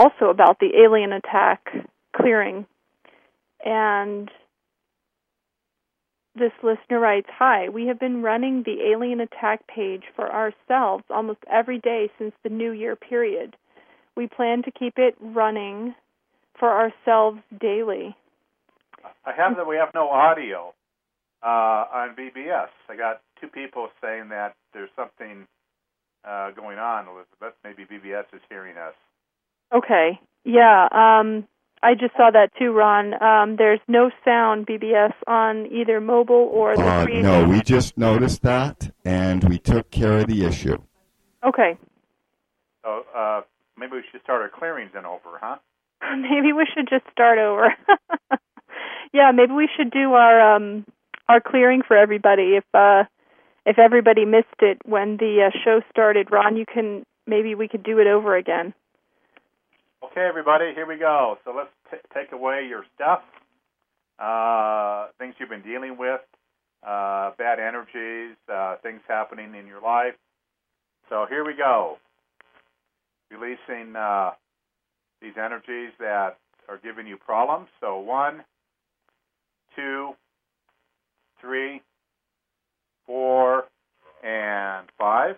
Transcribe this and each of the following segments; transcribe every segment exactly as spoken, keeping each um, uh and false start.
also about the alien attack clearing. And this listener writes, "Hi, we have been running the alien attack page for ourselves almost every day since the New Year period. We plan to keep it running for ourselves daily." I have that we have no audio uh, on B B S. I got two people saying that there's something uh, going on, Elizabeth. Maybe B B S is hearing us. Okay. Yeah, um, I just saw that too, Ron. Um, there's no sound B B S on either mobile or the Uh, free. no, we just noticed that, and we took care of the issue. Okay. So uh, maybe we should start our clearings then over, huh? Maybe we should just start over. Yeah, maybe we should do our um, our clearing for everybody. If uh, if everybody missed it when the uh, show started, Ron, you can maybe we could do it over again. Okay, everybody, here we go. So let's t- take away your stuff, uh, things you've been dealing with, uh, bad energies, uh, things happening in your life. So here we go. Releasing uh, these energies that are giving you problems. So one, two, three, four, and five.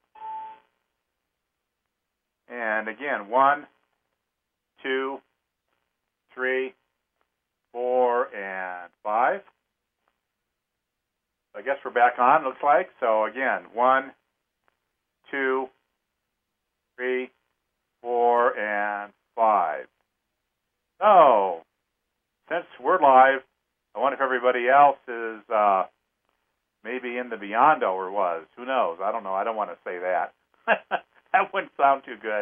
And again, one, two, three, four, and five. I guess we're back on, looks like. So again, one, two, three, four, and five. So, since we're live, I wonder if everybody else is uh, maybe in the Beyond or was. Who knows? I don't know. I don't want to say that. That wouldn't sound too good.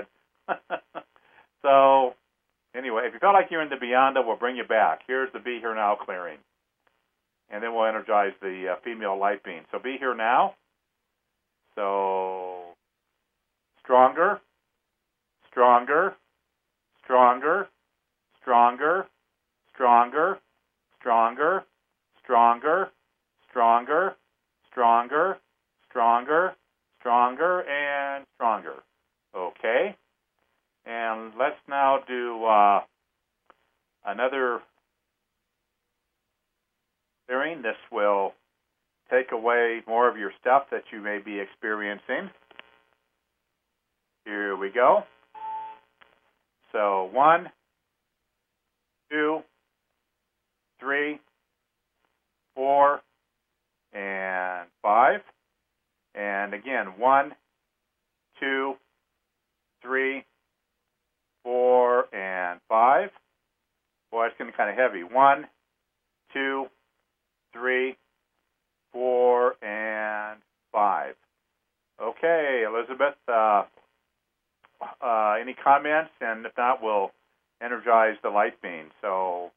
So, anyway, if you feel like you're in the Beyond, we'll bring you back. Here's the Be Here Now clearing. And then we'll energize the uh, female light beam. So be here now. So, stronger, stronger, stronger, stronger, stronger, stronger, stronger, stronger, stronger, stronger, stronger, and stronger. Okay? And let's now do uh, another clearing. This will take away more of your stuff that you may be experiencing. Here we go. So one, two, three, four, and five. And again, one, two, three, four, and five. Boy, it's getting kind of heavy. One, two, three, four, and five. Okay, Elizabeth, uh, uh, any comments? And if not, we'll energize the light beam. So,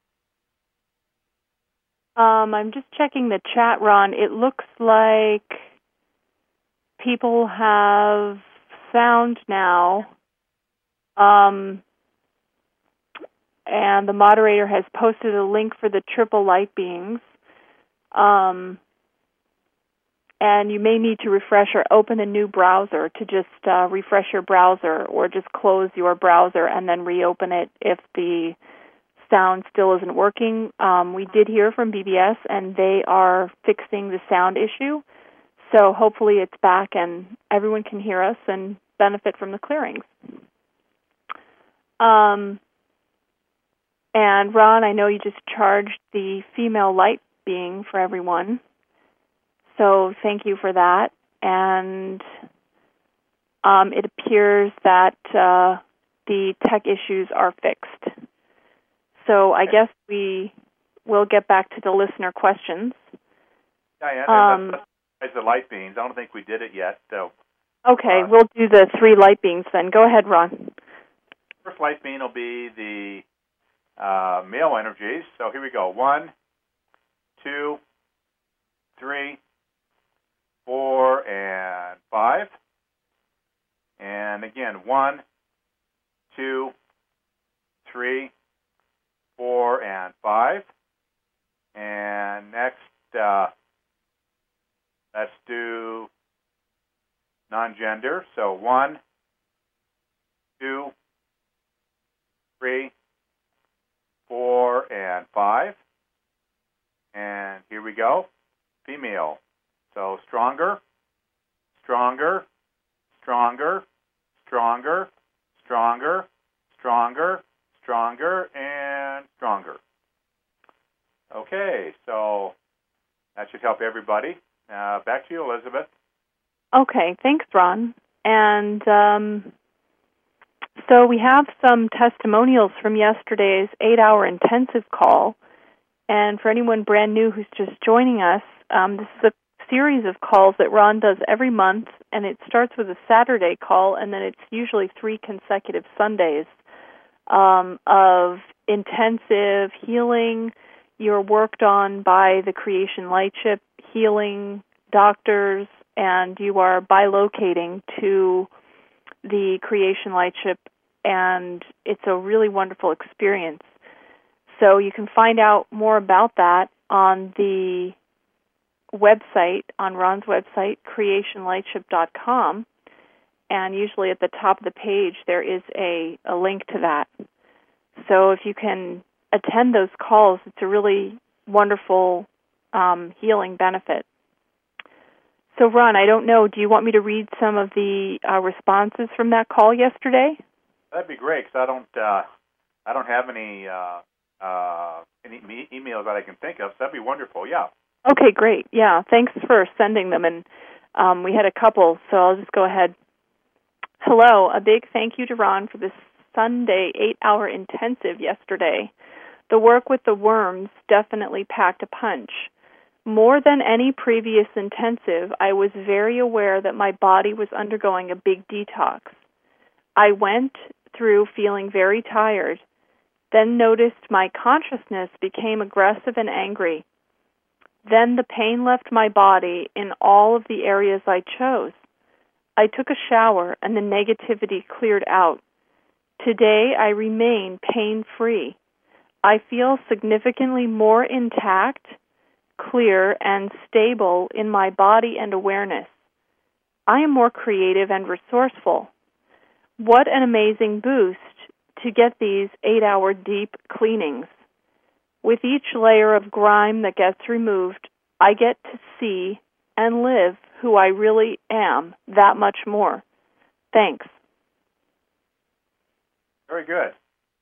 Um, I'm just checking the chat, Ron. It looks like people have sound now. Um, and the moderator has posted a link for the triple light beams. Um, and you may need to refresh or open a new browser to just uh, refresh your browser, or just close your browser and then reopen it if the sound still isn't working. Um, we did hear from B B S, and they are fixing the sound issue. So hopefully it's back and everyone can hear us and benefit from the clearings. Um, and Ron, I know you just charged the female light being for everyone. So thank you for that. And um, it appears that uh, the tech issues are fixed. So I guess we will get back to the listener questions. Diane, Um, that's the light beams. I don't think we did it yet. So, okay, uh, we'll do the three light beams then. Go ahead, Ron. first light beam will be the uh, male energies. So here we go. One, two, three, four, and five. And again, one, two, three, four, and five. And next, uh, let's do non-gender. So one, two, three, four, and five. And here we go. Female. So stronger, stronger, stronger, stronger, stronger, stronger, stronger, and stronger. Okay, so that should help everybody. Uh, back to you, Elizabeth. Okay, thanks, Ron. And um, so we have some testimonials from yesterday's eight-hour intensive call. And for anyone brand new who's just joining us, um, this is a series of calls that Ron does every month, and it starts with a Saturday call, and then it's usually three consecutive Sundays um, of intensive healing. You're worked on by the Creation Lightship healing doctors, and you are bilocating to the Creation Lightship, and it's a really wonderful experience. So you can find out more about that on the website, on Ron's website, creation lightship dot com, and usually at the top of the page there is a, a link to that. So if you can attend those calls, it's a really wonderful um, healing benefit. So Ron, I don't know, do you want me to read some of the uh, responses from that call yesterday? That'd be great, because I don't, uh, I don't have any, uh, uh, any e- emails that I can think of, so that'd be wonderful, yeah. Okay, great. Yeah, thanks for sending them, and um, we had a couple, so I'll just go ahead. Hello, a big thank you to Ron for this Sunday eight-hour intensive yesterday. The work with the worms definitely packed a punch. More than any previous intensive, I was very aware that my body was undergoing a big detox. I went through feeling very tired, then noticed my consciousness became aggressive and angry. Then the pain left my body in all of the areas I chose. I took a shower and the negativity cleared out. Today I remain pain-free. I feel significantly more intact, clear, and stable in my body and awareness. I am more creative and resourceful. What an amazing boost to get these eight-hour deep cleanings. With each layer of grime that gets removed, I get to see and live who I really am that much more. Thanks. Very good.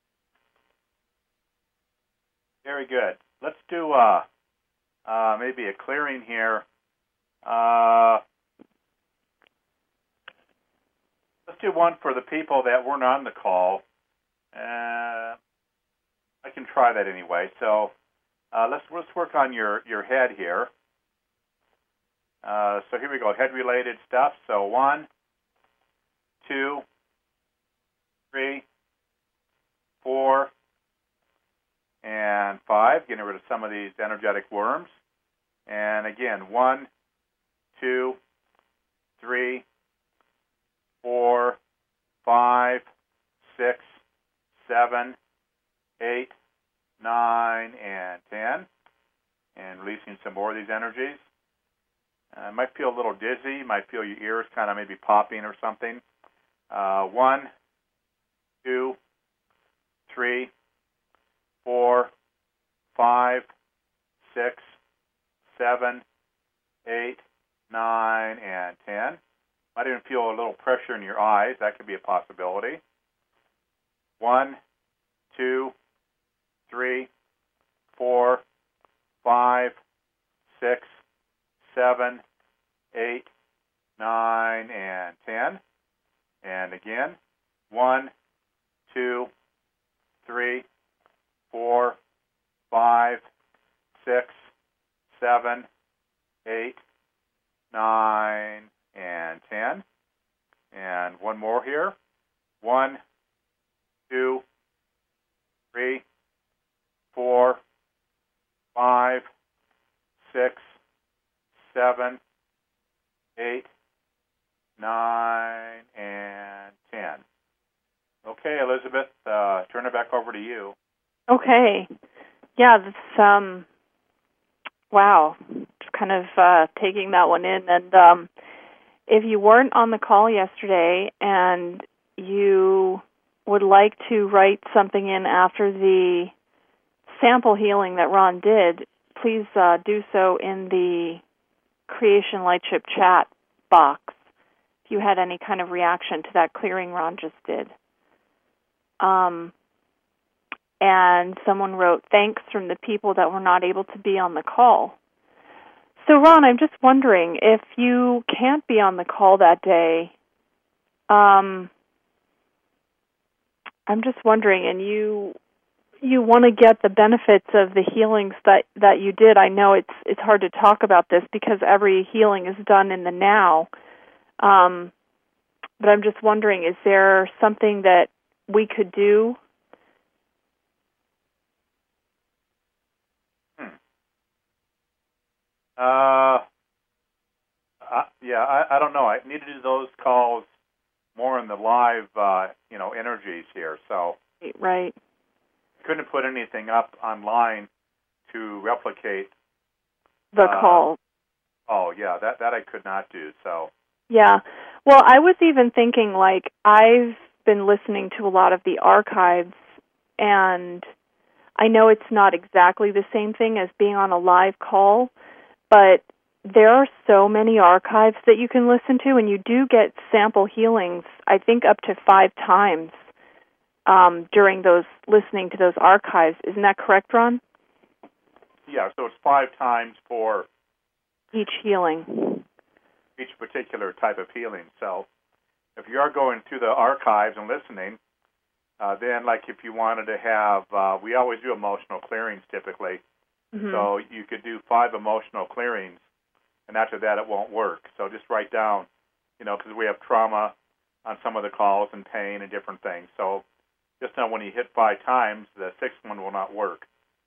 Very good. Let's do uh, uh, maybe a clearing here. Uh, let's do one for the people that weren't on the call. Uh, I can try that anyway. So uh, let's let's work on your, your head here. Uh, so here we go, head-related stuff. So one, two, three, four, and five. Getting rid of some of these energetic worms. And again, one, two, three, four, five, six, seven, eight, nine, and ten. And releasing some more of these energies. Uh, might feel a little dizzy. You might feel your ears kind of maybe popping or something. Uh, one, two, three, four, five, six, seven, eight, nine, and ten. Might even feel a little pressure in your eyes. That could be a possibility. One, two, three, four, five, six, seven, eight, nine, and ten. And again, one, two, three, four, five, six, seven, eight, nine, and ten. And one more here. One, two, three, four, five, six, seven, eight, nine, and ten. Okay, Elizabeth, uh, turn it back over to you. Okay. Yeah, that's, um, wow, just kind of uh, taking that one in. And um, if you weren't on the call yesterday and you would like to write something in after the sample healing that Ron did, please uh, do so in the Creation Lightship chat box if you had any kind of reaction to that clearing Ron just did. Um, and someone wrote, thanks from the people that were not able to be on the call. So, Ron, I'm just wondering, if you can't be on the call that day, um, I'm just wondering, and you you want to get the benefits of the healings that, that you did. I know it's it's hard to talk about this because every healing is done in the now. Um, but I'm just wondering, is there something that we could do? Hmm. Uh, uh, yeah, I, I don't know. I need to do those calls more in the live, uh, you know, energies here. So right, couldn't put anything up online to replicate the uh, call. Oh, yeah, that that I could not do. So yeah, well, I was even thinking, like, I've been listening to a lot of the archives, and I know it's not exactly the same thing as being on a live call, but there are so many archives that you can listen to, and you do get sample healings, I think, up to five times um, during those listening to those archives. Isn't that correct, Ron? Yeah, so it's five times for each healing, each particular type of healing. So if you are going through the archives and listening, uh, then like if you wanted to have, uh, we always do emotional clearings typically. Mm-hmm. So you could do five emotional clearings, and after that it won't work. So just write down, you know, because we have trauma on some of the calls and pain and different things. So just know when you hit five times, the sixth one will not work.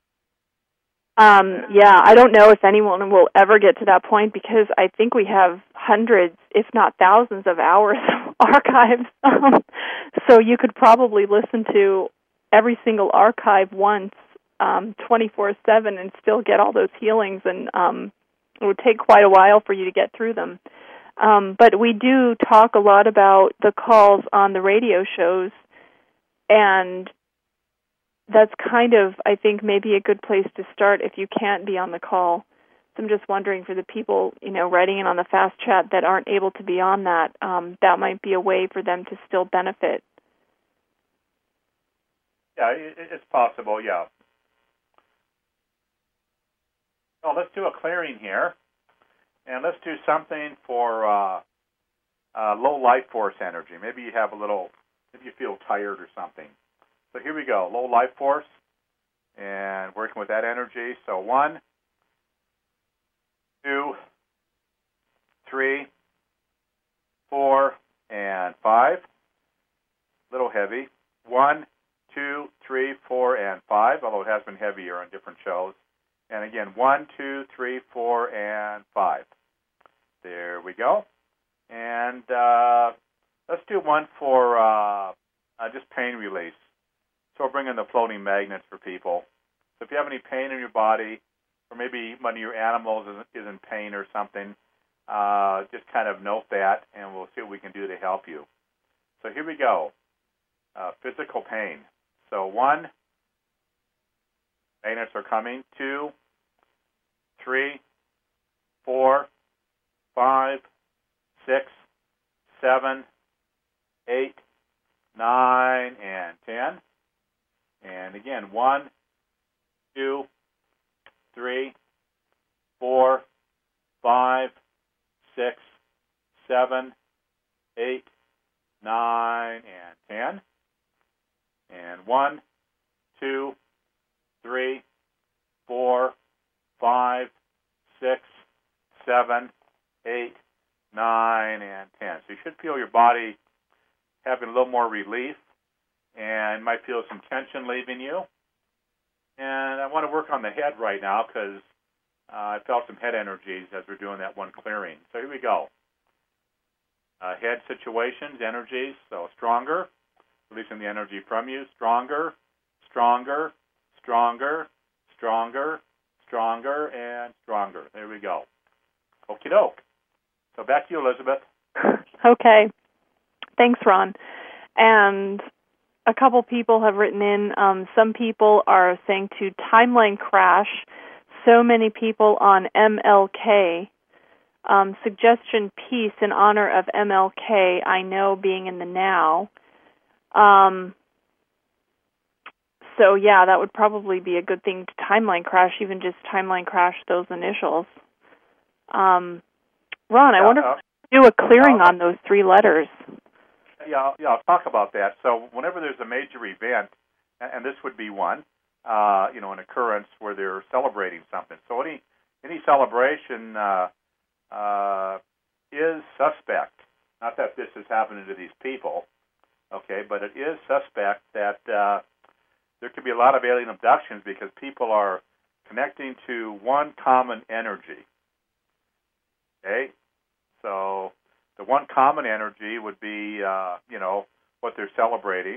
Um, yeah, I don't know if anyone will ever get to that point because I think we have hundreds, if not thousands, of hours of archives. Um, so you could probably listen to every single archive once, um, twenty-four seven, and still get all those healings, and um, it would take quite a while for you to get through them. Um, but we do talk a lot about the calls on the radio shows, and that's kind of, I think, maybe a good place to start if you can't be on the call. So I'm just wondering, for the people, you know, writing in on the fast chat that aren't able to be on that, um, that might be a way for them to still benefit. Yeah, it's possible, yeah. So let's do a clearing here, and let's do something for uh, uh, low life force energy. Maybe you have a little, maybe you feel tired or something. So here we go, low life force, and working with that energy. So one, two, three, four, and five. A little heavy. One, two, three, four, and five, although it has been heavier on different shows. And again, one, two, three, four, and five. There we go. And uh, let's do one for uh, uh, just pain release. So we're bringing the floating magnets for people. So if you have any pain in your body, or maybe one of your animals is, is in pain or something, uh, just kind of note that, and we'll see what we can do to help you. So here we go. Uh, physical pain. So one, magnets are coming. Two, three, four, five, six, seven, eight, nine, and ten. And again, one, two, three, four, five, six, seven, eight, nine, and ten. And one, two, three, four, five, six, seven, eight, nine, and ten. So you should feel your body having a little more relief, and might feel some tension leaving you. And I want to work on the head right now because uh, I felt some head energies as we're doing that one clearing. So here we go. Uh, head situations, energies, so stronger, releasing the energy from you, stronger, stronger, stronger, stronger, stronger, and stronger. There we go. Okie doke. So back to you, Elizabeth. Okay. Thanks, Ron. And a couple people have written in. Um, some people are saying to timeline crash. So many people on M L K. Um, suggestion peace in honor of M L K. I know being in the now. Um, so yeah, that would probably be a good thing to timeline crash. Even just timeline crash those initials. Um, Ron, I yeah, wonder uh, if we do a clearing uh, on those three letters. Yeah, yeah, I'll talk about that. So whenever there's a major event, and this would be one, uh, you know, an occurrence where they're celebrating something. So any any celebration uh, uh, is suspect. Not that this is happening to these people, okay, but it is suspect that uh, there could be a lot of alien abductions because people are connecting to one common energy. Okay, so the one common energy would be, uh, you know, what they're celebrating,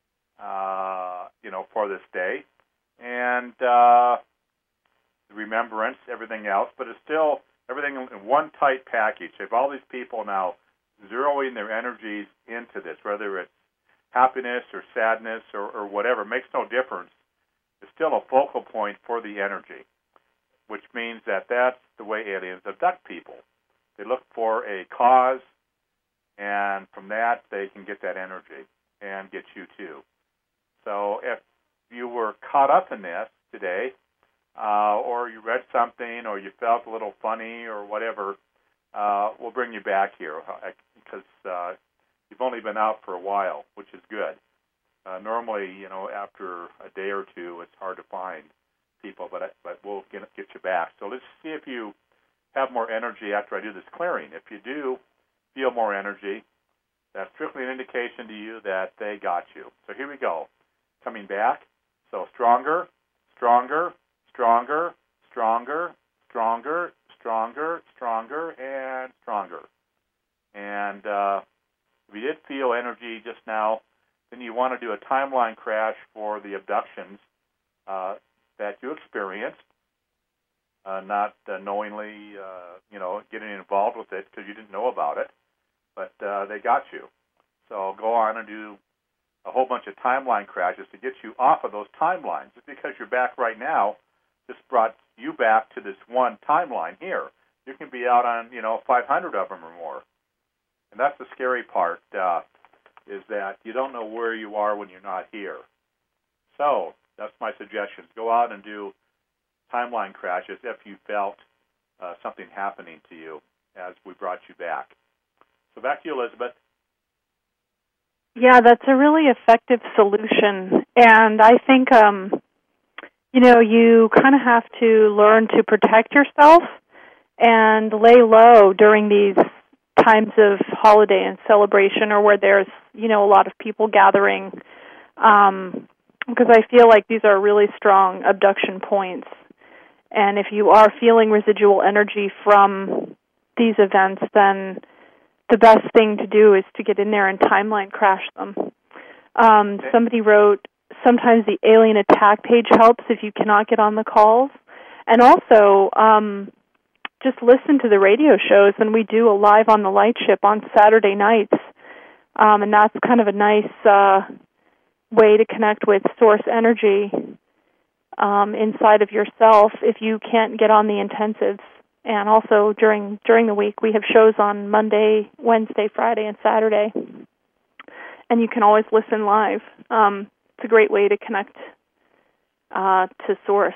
uh, you know, for this day, and uh, the remembrance, everything else. But it's still everything in one tight package. They have all these people now zeroing their energies into this, whether it's happiness or sadness or, or whatever. It makes no difference. It's still a focal point for the energy, which means that that's the way aliens abduct people. They look for a cause, and from that, they can get that energy and get you too. So if you were caught up in this today, uh, or you read something, or you felt a little funny or whatever, uh, we'll bring you back here because uh, you've only been out for a while, which is good. Uh, normally, you know, after a day or two, it's hard to find people, but but we'll get, get you back. So let's see if you have more energy after I do this clearing. If you do feel more energy, that's strictly an indication to you that they got you. So here we go. Coming back. So stronger, stronger, stronger, stronger, stronger, stronger, stronger, and stronger. And uh, if you did feel energy just now, then you want to do a timeline crash for the abductions uh, that you experienced. Uh, not uh, knowingly, uh, you know, getting involved with it because you didn't know about it, but uh, they got you. So go on and do a whole bunch of timeline crashes to get you off of those timelines. Just because you're back right now, just brought you back to this one timeline here. You can be out on, you know, five hundred of them or more. And that's the scary part, uh, is that you don't know where you are when you're not here. So that's my suggestions. Go out and do timeline crashes if you felt uh, something happening to you as we brought you back. So back to you, Elizabeth. Yeah, that's a really effective solution. And I think, um, you know, you kind of have to learn to protect yourself and lay low during these times of holiday and celebration or where there's, you know, a lot of people gathering, um, because I feel like these are really strong abduction points. And if you are feeling residual energy from these events, then the best thing to do is to get in there and timeline crash them. Um, okay. Somebody wrote, sometimes the alien attack page helps if you cannot get on the calls. And also, um, just listen to the radio shows, and we do a live on the light ship on Saturday nights. Um, and that's kind of a nice uh, way to connect with source energy um, inside of yourself if you can't get on the intensives. And also during during the week, we have shows on Monday, Wednesday, Friday, and Saturday. And you can always listen live. Um, it's a great way to connect uh, to source.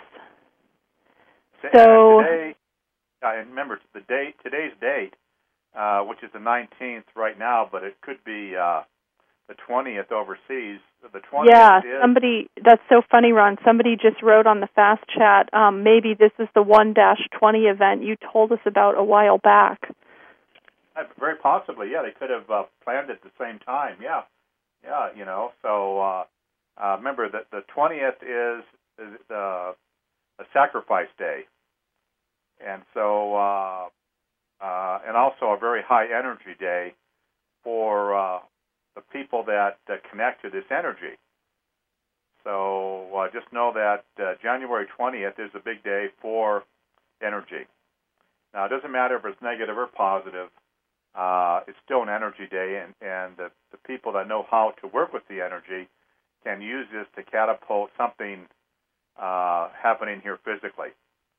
So, today, I remember the date. Today's date, uh, which is the nineteenth right now, but it could be uh, the twentieth overseas. The twentieth yeah, is, somebody, that's so funny, Ron. Somebody just wrote on the fast chat, um, maybe this is the one dash twenty event you told us about a while back. Uh, very possibly, yeah. They could have uh, planned it at the same time, yeah. Yeah, you know, so uh, uh, remember that the twentieth is, is uh, a sacrifice day. And so, uh, uh, and also a very high energy day for uh, the people that uh, connect to this energy. So uh, just know that uh, January twentieth is a big day for energy. Now, it doesn't matter if it's negative or positive. Uh, it's still an energy day, and, and the, the people that know how to work with the energy can use this to catapult something uh, happening here physically.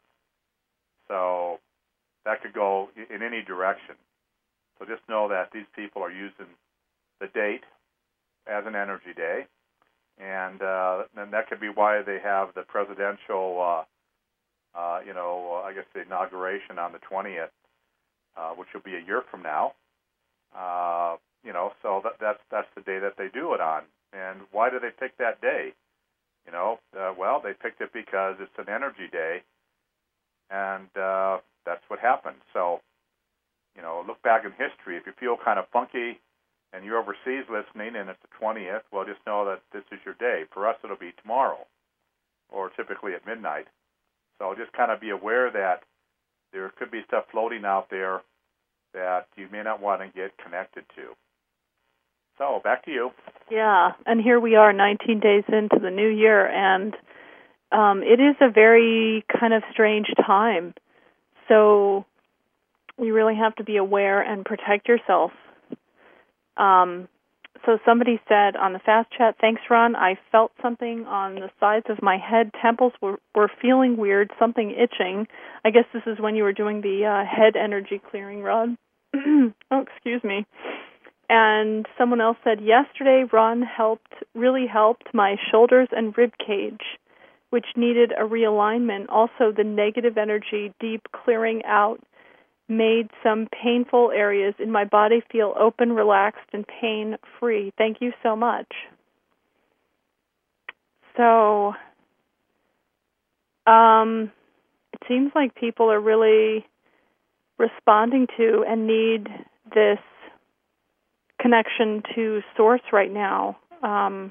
So that could go in any direction. So just know that these people are using the date as an energy day, and uh, and that could be why they have the presidential, uh, uh, you know, I guess the inauguration on the twentieth, uh, which will be a year from now. Uh, you know, so that, that's that's the day that they do it on. And why do they pick that day? You know, uh, well, they picked it because it's an energy day, and uh, that's what happened. So, you know, look back in history. If you feel kind of funky and you're overseas listening and it's the twentieth, well, just know that this is your day. For us, it'll be tomorrow, or typically at midnight. So just kind of be aware that there could be stuff floating out there that you may not want to get connected to. So back to you. Yeah, and here we are nineteen days into the new year, and um, it is a very kind of strange time. So you really have to be aware and protect yourself. Um, so somebody said on the fast chat, thanks, Ron, I felt something on the sides of my head. Temples were, were feeling weird, something itching. I guess this is when you were doing the uh, head energy clearing, Rod. Oh, excuse me. And someone else said, yesterday Ron helped, really helped my shoulders and rib cage, which needed a realignment. Also, the negative energy, deep clearing out, made some painful areas in my body feel open, relaxed, and pain-free. Thank you so much. So, um, it seems like people are really responding to and need this connection to Source right now. Um,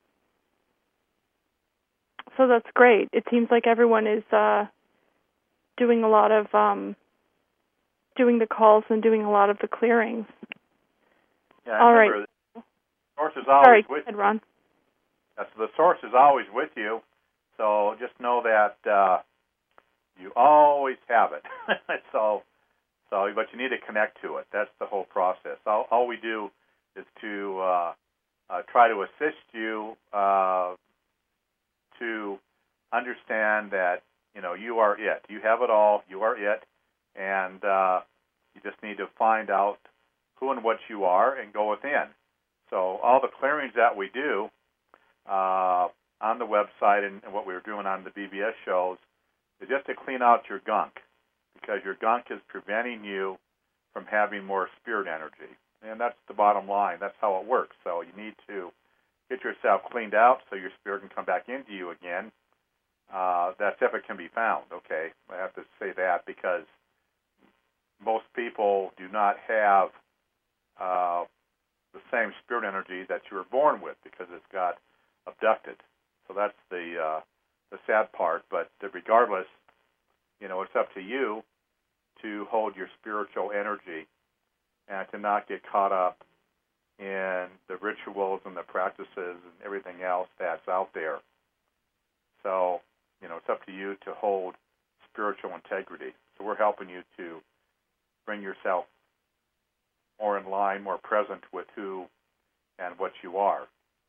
so that's great. It seems like everyone is uh, doing a lot of um, doing the calls and doing a lot of the clearings. Yeah, all remember, right. The Source is always Sorry, with go ahead, Ron. That's, the Source is always with you. So just know that uh, you always have it. so. So, but you need to connect to it. That's the whole process. All, all we do is to uh, uh, try to assist you uh, to understand that, you know, you are it. You have it all. You are it. And uh, you just need to find out who and what you are and go within. So all the clearings that we do uh, on the website and, and what we were doing on the B B S shows is just to clean out your gunk, because your gunk is preventing you from having more spirit energy. And that's the bottom line. That's how it works. So you need to get yourself cleaned out so your spirit can come back into you again. Uh, that's if it can be found, okay? I have to say that because most people do not have uh, the same spirit energy that you were born with because it's got abducted. So that's the, uh, the sad part. But regardless, you know, it's up to you to hold your spiritual energy and to not get caught up in the rituals and the practices and everything else that's out there. So, you know, it's up to you to hold spiritual integrity. So we're helping you to bring yourself more in line, more present with who and what you are.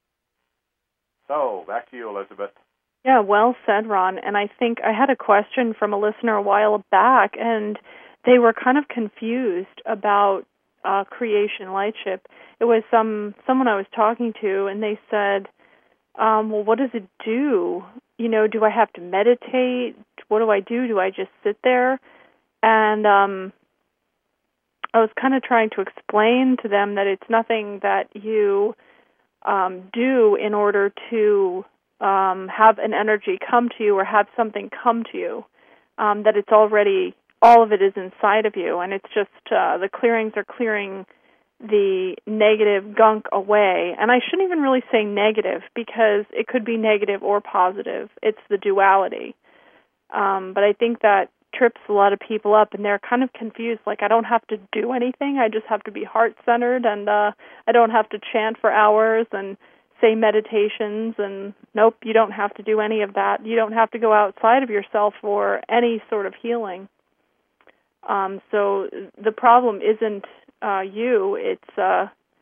So, back to you, Elizabeth. Yeah, well said, Ron. And I think I had a question from a listener a while back, and they were kind of confused about uh, creation lightship. It was some someone I was talking to, and they said, um, well, what does it do? You know, do I have to meditate? What do I do? Do I just sit there? And um, I was kind of trying to explain to them that it's nothing that you um, do in order to Um, have an energy come to you or have something come to you, um, that it's already, all of it is inside of you, and it's just uh, the clearings are clearing the negative gunk away. And I shouldn't even really say negative because it could be negative or positive. It's the duality. Um, but I think that trips a lot of people up, and they're kind of confused, like I don't have to do anything, I just have to be heart-centered, and uh, I don't have to chant for hours and say meditations, and nope, you don't have to do any of that. You don't have to go outside of yourself for any sort of healing. Um, so the problem isn't uh, you, it's uh,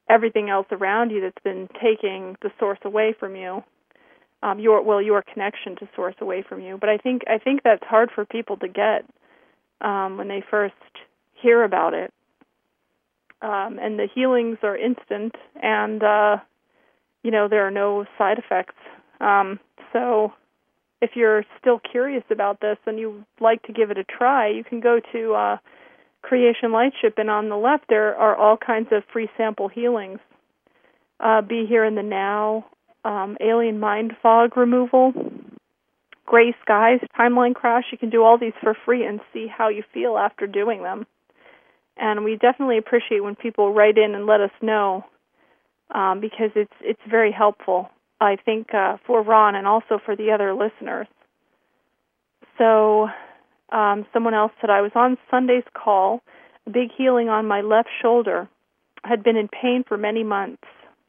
everything else around you that's been taking the source away from you, um, your well, your connection to source away from you. But I think I think that's hard for people to get um, when they first hear about it. Um, and the healings are instant, and uh, you know there are no side effects. Um, so if you're still curious about this and you'd like to give it a try, you can go to uh, Creation Lightship, and on the left there are all kinds of free sample healings. Uh, Be Here in the Now, um, Alien Mind Fog Removal, Gray Skies, Timeline Crash. You can do all these for free and see how you feel after doing them. And we definitely appreciate when people write in and let us know um, because it's it's very helpful, I think, uh, for Ron and also for the other listeners. So um, someone else said, I was on Sunday's call, a big healing on my left shoulder. I had been in pain for many months.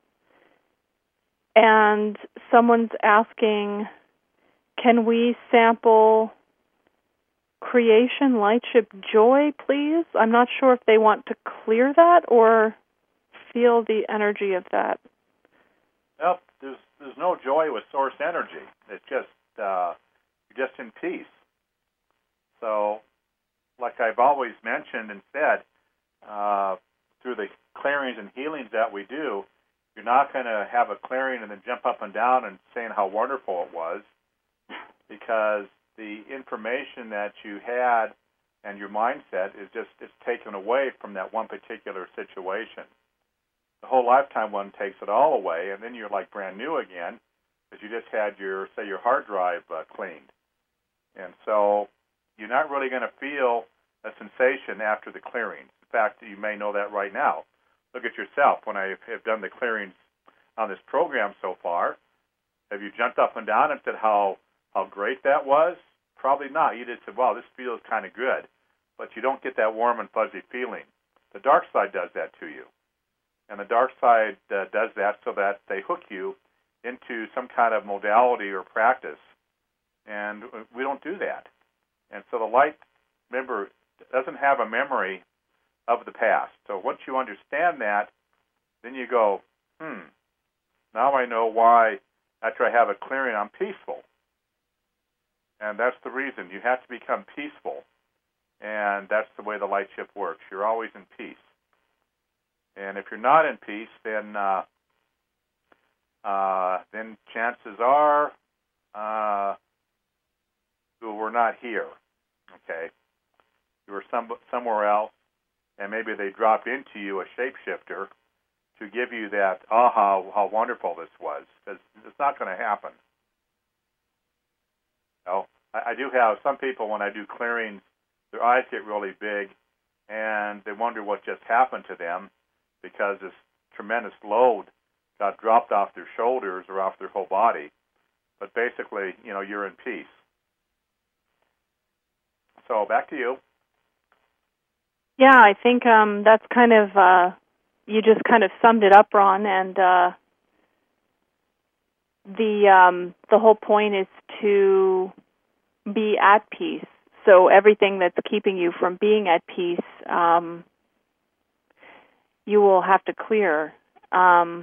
And someone's asking, can we sample Creation Lightship Joy, please? I'm not sure if they want to clear that or feel the energy of that. Well, there's there's no joy with source energy. It's just uh, you're just in peace. So, like I've always mentioned and said, uh, through the clearings and healings that we do, you're not going to have a clearing and then jump up and down and saying how wonderful it was, because the information that you had and your mindset is just it's taken away from that one particular situation. The whole lifetime one takes it all away, and then you're like brand new again because you just had your, say, your hard drive uh, cleaned. And so you're not really going to feel a sensation after the clearings. In fact, you may know that right now. Look at yourself. When I have done the clearings on this program so far, have you jumped up and down and said how, how great that was? Probably not. You just said, wow, this feels kind of good. But you don't get that warm and fuzzy feeling. The dark side does that to you. And the dark side uh, does that so that they hook you into some kind of modality or practice. And we don't do that. And so the light, remember, doesn't have a memory of the past. So once you understand that, then you go, hmm, now I know why after I have a clearing I'm peaceful. And that's the reason. You have to become peaceful. And that's the way the light ship works. You're always in peace. And if you're not in peace, then uh, uh, then chances are uh, you were not here. Okay, you were some, somewhere else, and maybe they dropped into you a shapeshifter to give you that aha, how wonderful this was. Because it's not going to happen. No, I, I do have some people when I do clearings, their eyes get really big, and they wonder what just happened to them, because this tremendous load got dropped off their shoulders or off their whole body. But basically, you know, you're in peace. So back to you. Yeah, I think um, that's kind of, uh, you just kind of summed it up, Ron, and uh, the um, the whole point is to be at peace. So everything that's keeping you from being at peace, um, you will have to clear. Um,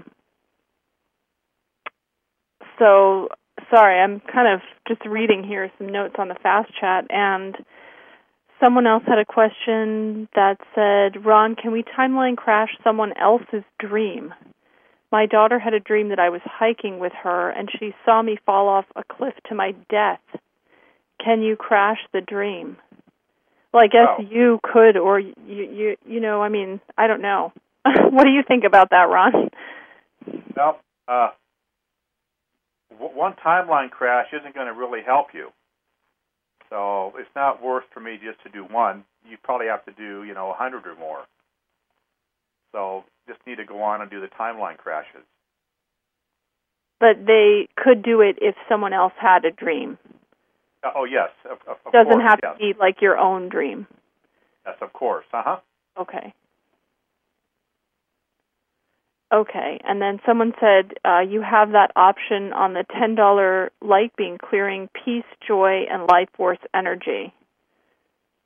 so, sorry, I'm kind of just reading here some notes on the Fast Chat, and someone else had a question that said, Ron, can we timeline crash someone else's dream? My daughter had a dream that I was hiking with her, and she saw me fall off a cliff to my death. Can you crash the dream? Well, I guess oh. you could, or you, you, you know, I mean, I don't know. What do you think about that, Ron? Well, uh, one timeline crash isn't going to really help you. So it's not worth for me just to do one. You probably have to do, you know, a hundred or more. So just need to go on and do the timeline crashes. But they could do it if someone else had a dream. Uh, oh, yes. Of, of, of Doesn't course, have yes. to be like your own dream. Yes, of course. Uh-huh. Okay. Okay, and then someone said uh, you have that option on the ten dollars light being clearing peace, joy, and life force energy.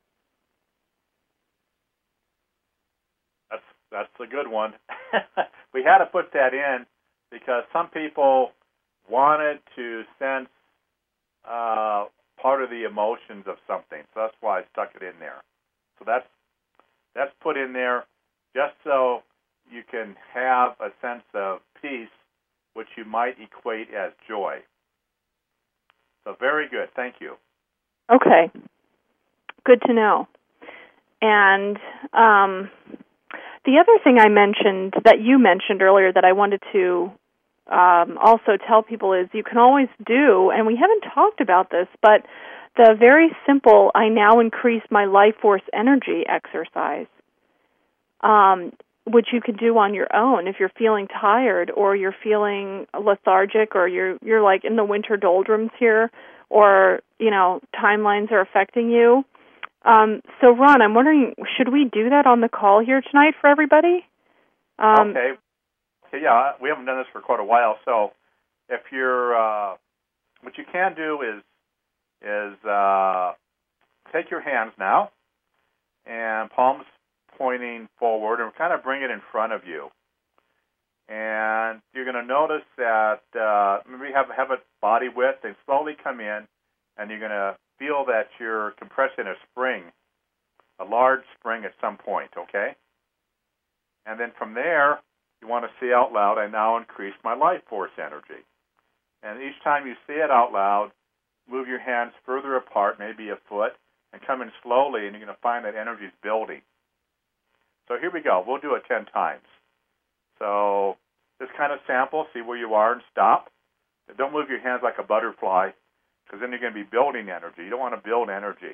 That's that's a good one. we had to put that in because some people wanted to sense uh, part of the emotions of something. So that's why I stuck it in there. So that's that's put in there just so you can have a sense of peace, which you might equate as joy. So very good. Thank you. Okay. Good to know. And um, the other thing I mentioned, that you mentioned earlier that I wanted to um, also tell people is you can always do, and we haven't talked about this, but the very simple, I now increase my life force energy exercise, um, which you can do on your own if you're feeling tired or you're feeling lethargic or you're you're like in the winter doldrums here, or, you know, timelines are affecting you. Um, so, Ron, I'm wondering, should we do that on the call here tonight for everybody? Um, okay. okay. Yeah, we haven't done this for quite a while. So, if you're, uh, what you can do is is uh, take your hands now, and palms pointing forward, and kind of bring it in front of you. And you're going to notice that uh, maybe have have it body width, and slowly come in, and you're going to feel that you're compressing a spring, a large spring at some point, okay? And then from there, you want to say out loud, I now increase my life force energy. And each time you say it out loud, move your hands further apart, maybe a foot, and come in slowly, and you're going to find that energy is building. So here we go. We'll do it ten times. So just kind of sample, see where you are, and stop. But don't move your hands like a butterfly, because then you're going to be building energy. You don't want to build energy.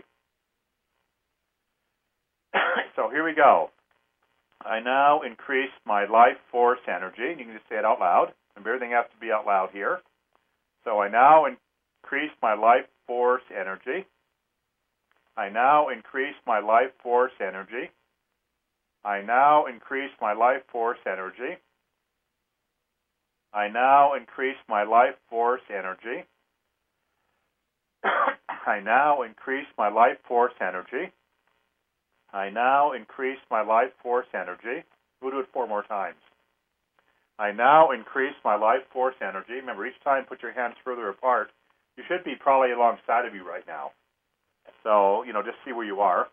So here we go. I now increase my life force energy. You can just say it out loud. Remember, everything has to be out loud here. So I now increase my life force energy. I now increase my life force energy. I now increase my life force energy. I now increase my life force energy. I now increase my life force energy. I now increase my life force energy. We'll do it four more times. I now increase my life force energy. Remember, each time put your hands further apart. You should be probably alongside of you right now. So, you know, just see where you are.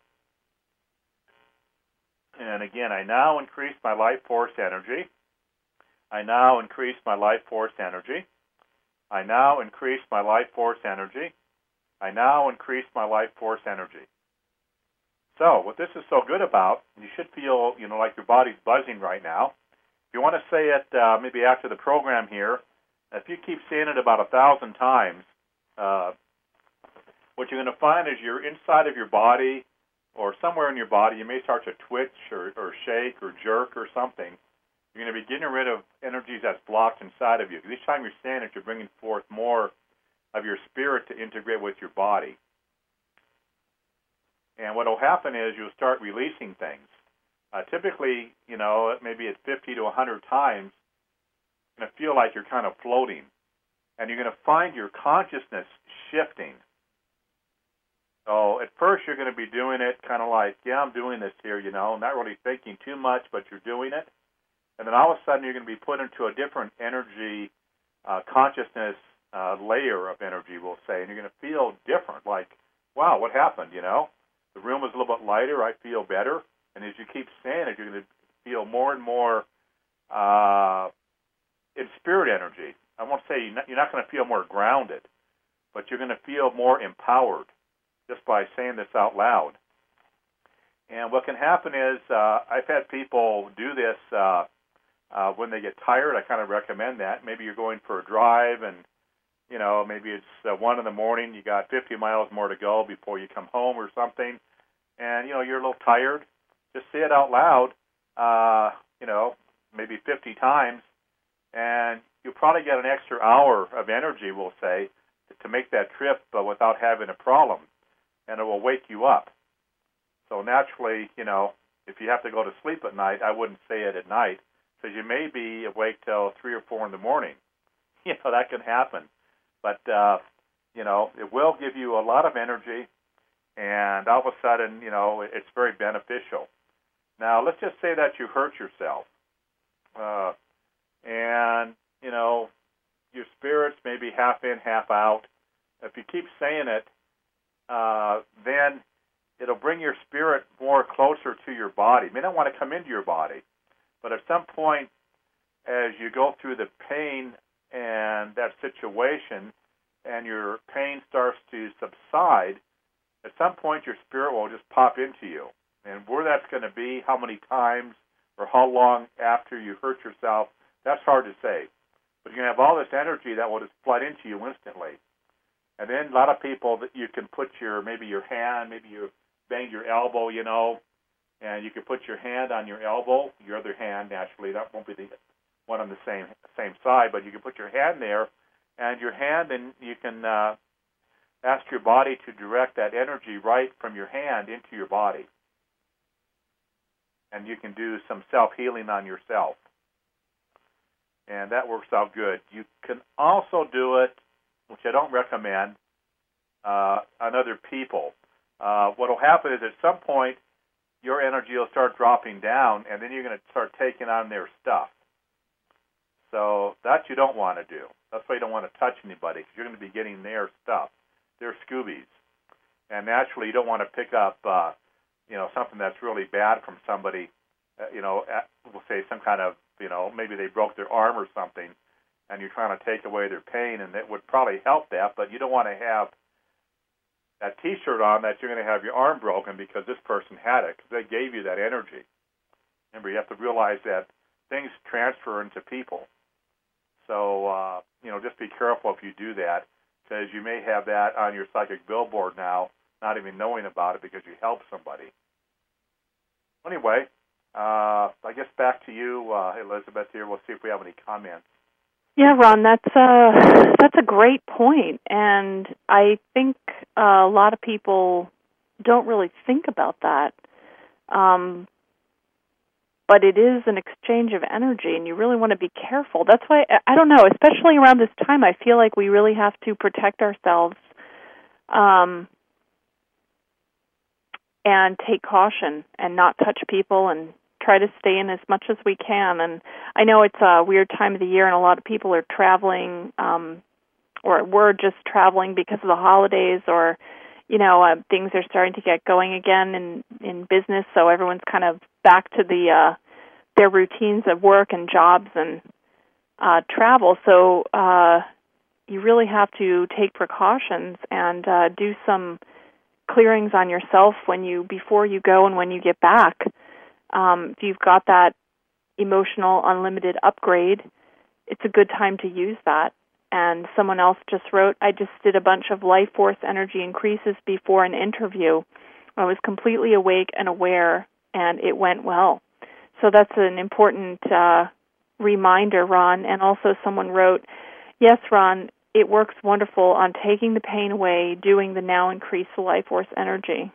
And again, I now increase my life force energy. I now increase my life force energy. I now increase my life force energy. I now increase my life force energy. So what this is so good about, you should feel, you know, like your body's buzzing right now. If you want to say it uh, maybe after the program here, if you keep saying it about a thousand times, uh, what you're going to find is you're inside of your body or somewhere in your body, you may start to twitch or, or shake or jerk or something. You're going to be getting rid of energies that's blocked inside of you. Because each time you're saying it, you're bringing forth more of your spirit to integrate with your body. And what will happen is you'll start releasing things. Uh, typically, you know, maybe at fifty to one hundred times, you're going to feel like you're kind of floating. And you're going to find your consciousness shifting. So at first you're going to be doing it kind of like, yeah, I'm doing this here, you know, not really thinking too much, but you're doing it. And then all of a sudden you're going to be put into a different energy, uh, consciousness uh, layer of energy, we'll say, and you're going to feel different, like, wow, what happened, you know? The room is a little bit lighter, I feel better. And as you keep saying it, you're going to feel more and more uh, in spirit energy. I won't say you're not, you're not going to feel more grounded, but you're going to feel more empowered just by saying this out loud. And what can happen is uh, I've had people do this uh, uh, when they get tired. I kind of recommend that. Maybe you're going for a drive and, you know, maybe it's uh, one in the morning. You got fifty miles more to go before you come home or something. And, you know, you're a little tired. Just say it out loud, uh, you know, maybe fifty times. And you'll probably get an extra hour of energy, we'll say, to make that trip uh, without having a problem. And it will wake you up. So naturally, you know, if you have to go to sleep at night, I wouldn't say it at night, because you may be awake till three or four in the morning. You know, that can happen. But, uh, you know, it will give you a lot of energy, and all of a sudden, you know, it's very beneficial. Now, let's just say that you hurt yourself. Uh, and, you know, your spirit's maybe half in, half out. If you keep saying it, uh, then it'll bring your spirit more closer to your body. It may not want to come into your body, but at some point, as you go through the pain and that situation, and your pain starts to subside, at some point your spirit will just pop into you. And where that's going to be, how many times, or how long after you hurt yourself, that's hard to say. But you're going to have all this energy that will just flood into you instantly. And then a lot of people, that you can put your, maybe your hand, maybe you banged your elbow, you know, and you can put your hand on your elbow, your other hand, naturally, that won't be the one on the same same side, but you can put your hand there, and your hand, and you can uh, ask your body to direct that energy right from your hand into your body. And you can do some self-healing on yourself. And that works out good. You can also do it, which I don't recommend, uh, on other people. Uh, what will happen is at some point, your energy will start dropping down, and then you're going to start taking on their stuff. So that you don't want to do. That's why you don't want to touch anybody, because you're going to be getting their stuff, their Scoobies. And naturally, you don't want to pick up, uh, you know, something that's really bad from somebody, uh, you know, at, we'll say some kind of, you know, maybe they broke their arm or something, and you're trying to take away their pain, and that would probably help that, but you don't want to have that T-shirt on that you're going to have your arm broken because this person had it, because they gave you that energy. Remember, you have to realize that things transfer into people. So, uh, you know, just be careful if you do that, because you may have that on your psychic billboard now, not even knowing about it because you helped somebody. Anyway, uh, I guess back to you, uh, Elizabeth, here. We'll see if we have any comments. Yeah, Ron, that's a, that's a great point, and I think uh, a lot of people don't really think about that. Um, but it is an exchange of energy, and you really want to be careful. That's why, I don't know, especially around this time, I feel like we really have to protect ourselves um, and take caution and not touch people and try to stay in as much as we can. And I know it's a weird time of the year, and a lot of people are traveling um, or were just traveling because of the holidays, or, you know, uh, things are starting to get going again in, in business, so everyone's kind of back to the uh, their routines of work and jobs and uh, travel. So uh, you really have to take precautions and uh, do some clearings on yourself when you before you go and when you get back. Um, if you've got that emotional unlimited upgrade, it's a good time to use that. And someone else just wrote, I just did a bunch of life force energy increases before an interview. I was completely awake and aware, and it went well. So that's an important uh, reminder, Ron. And also someone wrote, yes, Ron, it works wonderful on taking the pain away, doing the now increase the life force energy.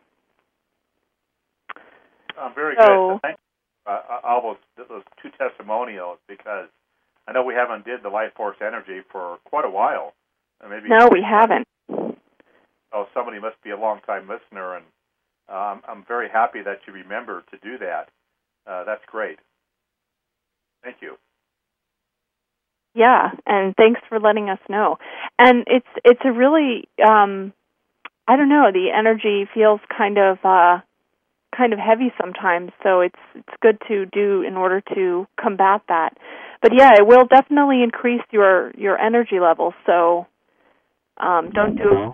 Uh, very so, good. Thank you, uh, all those, those two testimonials, because I know we haven't did the life force energy for quite a while. Maybe no, we haven't. Oh, somebody must be a long-time listener, and um, I'm very happy that you remember to do that. Uh, that's great. Thank you. Yeah, and thanks for letting us know. And it's it's a really, um, I don't know, the energy feels kind of uh, kind of heavy sometimes, so it's it's good to do in order to combat that. But yeah, it will definitely increase your, your energy level, so um, don't do...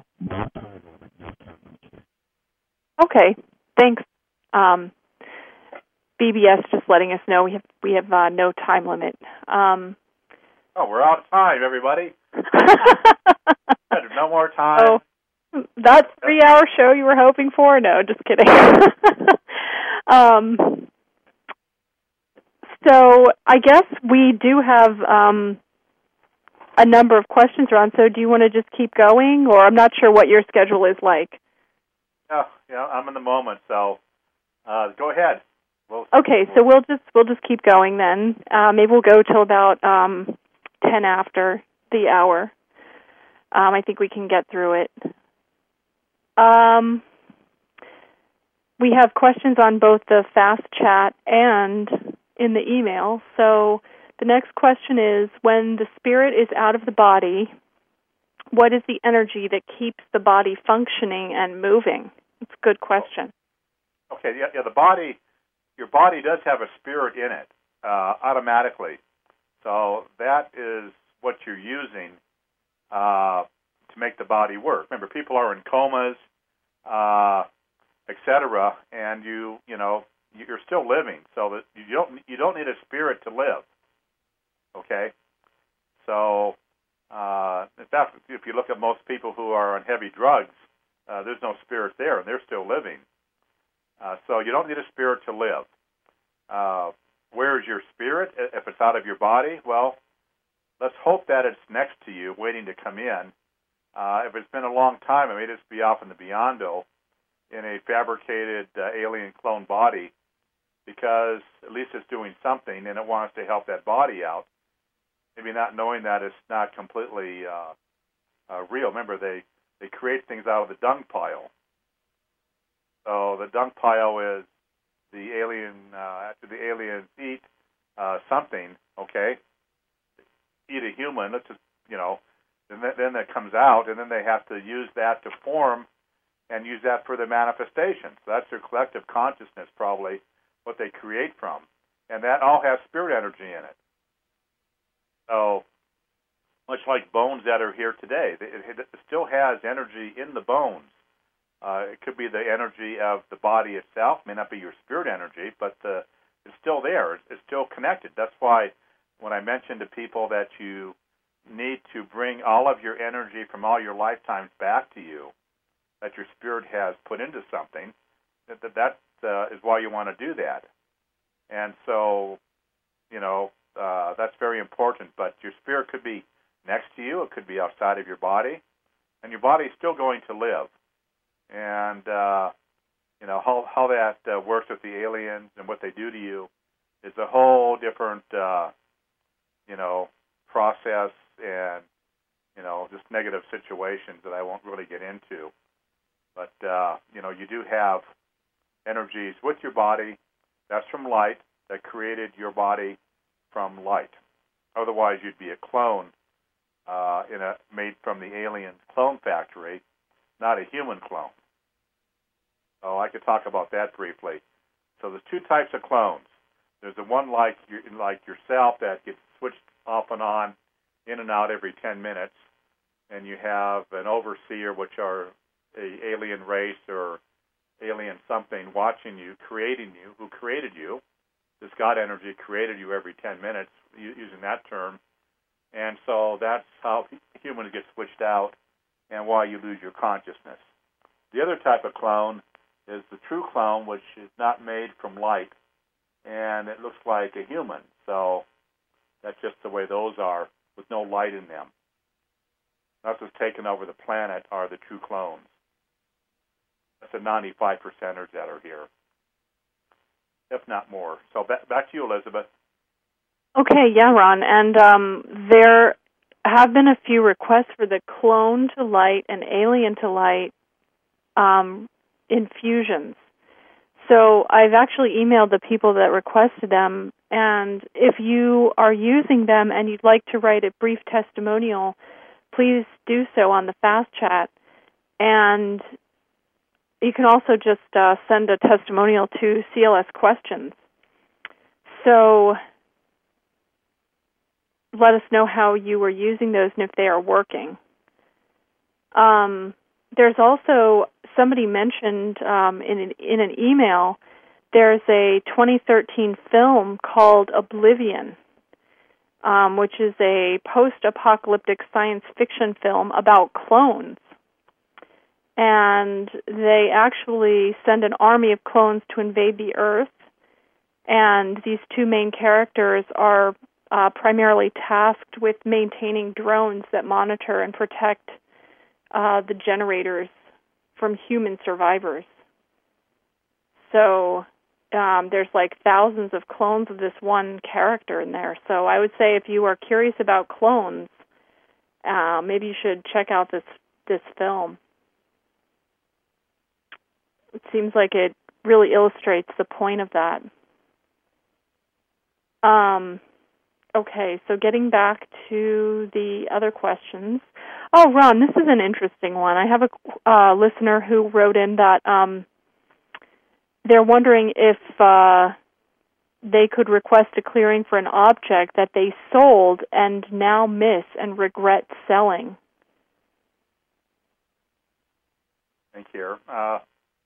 Okay, thanks. Um, B B S just letting us know we have we have uh, no time limit. Um, oh, we're out of time, everybody. No more time. Oh, that three-hour show you were hoping for? No, just kidding. um, so I guess we do have um, a number of questions, Ron. So do you want to just keep going, or I'm not sure what your schedule is like? Oh, yeah, I'm in the moment, so uh, go ahead. We'll okay, so we'll just we'll just keep going then. Uh, maybe we'll go till about um, ten after the hour. Um, I think we can get through it. Um, we have questions on both the fast chat and in the email. So The next question is, when the spirit is out of the body, what is the energy that keeps the body functioning and moving? It's a good question. Okay, yeah, yeah the body, your body does have a spirit in it uh, automatically. So that is what you're using uh, to make the body work. Remember, people are in comas, uh, et cetera, and you, you know, you're still living. So that you don't, you don't need a spirit to live. Okay, so uh, in fact, if you look at most people who are on heavy drugs, uh, there's no spirit there, and they're still living. Uh, so you don't need a spirit to live. Uh, where is your spirit? If it's out of your body, well, let's hope that it's next to you, waiting to come in. Uh, if it's been a long time, it may just be off in the beyond-o in a fabricated uh, alien clone body, because at least it's doing something, and it wants to help that body out. Maybe not knowing that it's not completely uh, uh, real. Remember, they, they create things out of the dung pile. So the dung pile is the alien, uh, after the aliens eat uh, something, okay, eat a human, let's just, you know, and then, then that comes out, and then they have to use that to form and use that for their manifestation. So that's their collective consciousness, probably, what they create from. And that all has spirit energy in it. So, much like bones that are here today, it, it still has energy in the bones. Uh, it could be the energy of the body itself, may not be your spirit energy, but uh, it's still there. It's, it's still connected. That's why when I mentioned to people that you need to bring all of your energy from all your lifetimes back to you, that your spirit has put into something, that that, that uh, is why you want to do that. And so, you know, uh, that's very important. But your spirit could be next to you. It could be outside of your body. And your body is still going to live. And, uh, you know, how, how that uh, works with the aliens and what they do to you is a whole different, uh, you know, process and, you know, just negative situations that I won't really get into. But, uh, you know, you do have energies with your body. That's from light that created your body from light. Otherwise, you'd be a clone uh, in a made from the alien clone factory, not a human clone. So I could talk about that briefly. So there's two types of clones. There's the one like your, like yourself that gets switched off and on, in and out every ten minutes, and you have an overseer, which are a alien race or alien something watching you, creating you, who created you. This God energy created you every ten minutes, using that term. And so that's how humans get switched out and why you lose your consciousness. The other type of clone is the true clone, which is not made from light, and it looks like a human. So that's just the way those are, with no light in them. That's what's taken over the planet are the true clones. That's the ninety-five percenters that are here, if not more. So back, back to you, Elizabeth. Okay, yeah, Ron. And um, there have been a few requests for the clone to light and alien to light um, infusions. So I've actually emailed the people that requested them, and if you are using them and you'd like to write a brief testimonial, please do so on the Fast Chat. And you can also just uh, send a testimonial to C L S Questions. So let us know how you were using those and if they are working. Um, there's also, somebody mentioned um, in, an, in an email, there's a twenty thirteen film called Oblivion, um, which is a post-apocalyptic science fiction film about clones. And they actually send an army of clones to invade the Earth, and these two main characters are uh, primarily tasked with maintaining drones that monitor and protect uh, the generators from human survivors. So um, there's like thousands of clones of this one character in there. So I would say if you are curious about clones, uh, maybe you should check out this this film. It seems like it really illustrates the point of that. Um, Okay, so getting back to the other questions. Oh, Ron, this is an interesting one. I have a uh, listener who wrote in that um, they're wondering if uh, they could request a clearing for an object that they sold and now miss and regret selling. Thank you. Uh,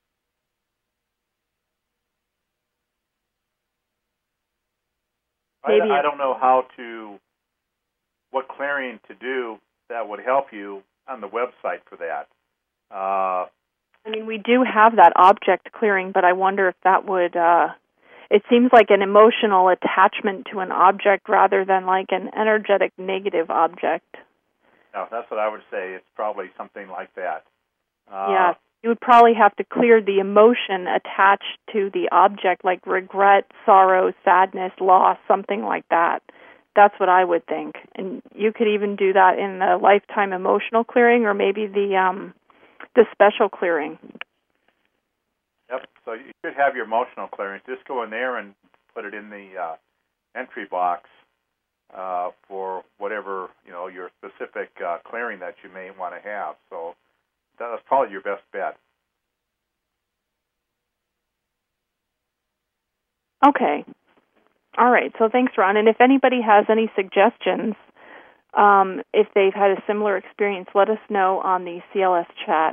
I, I don't know how to, what clearing to do that would help you on the website for that. Uh, I mean, we do have that object clearing, but I wonder if that would, uh, it seems like an emotional attachment to an object rather than like an energetic negative object. No, that's what I would say. It's probably something like that. Uh, yeah, you would probably have to clear the emotion attached to the object, like regret, sorrow, sadness, loss, something like that. That's what I would think. And you could even do that in the lifetime emotional clearing or maybe the um, the special clearing. Yep, so you should have your emotional clearance. Just go in there and put it in the uh, entry box uh, for whatever, you know, your specific uh, clearing that you may want to have. So that's probably your best bet. Okay. All right. So thanks, Ron. And if anybody has any suggestions, um, if they've had a similar experience, let us know on the C L S chat.